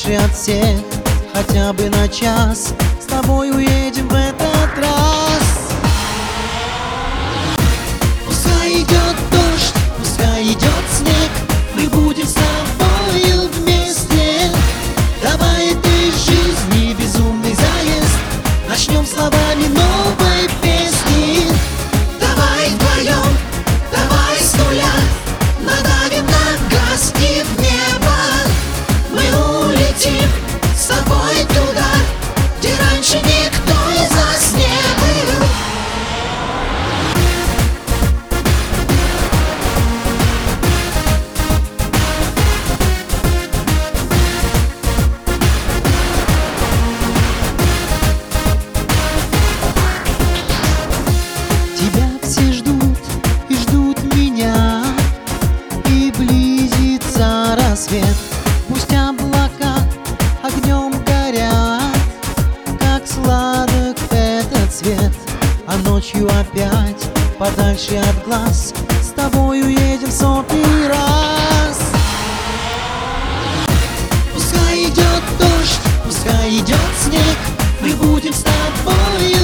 подальше от всех, хотя бы на час. С тобой уедем в этот раз. Пускай идет дождь, пускай идет снег, мы будем с тобою вместе. Давай этой жизни безумный заезд начнем словами новой песни. Давай вдвоем, давай с нуля, надавим на газ и в небо. Мы улетим с тобой туда, где раньше никто из нас не был. Тебя все ждут и ждут меня, и близится рассвет. Пусть облака огнем горят, как сладок этот цвет. А ночью опять подальше от глаз с тобой уедем в сотый раз. Пускай идет дождь, пускай идет снег, мы будем с тобой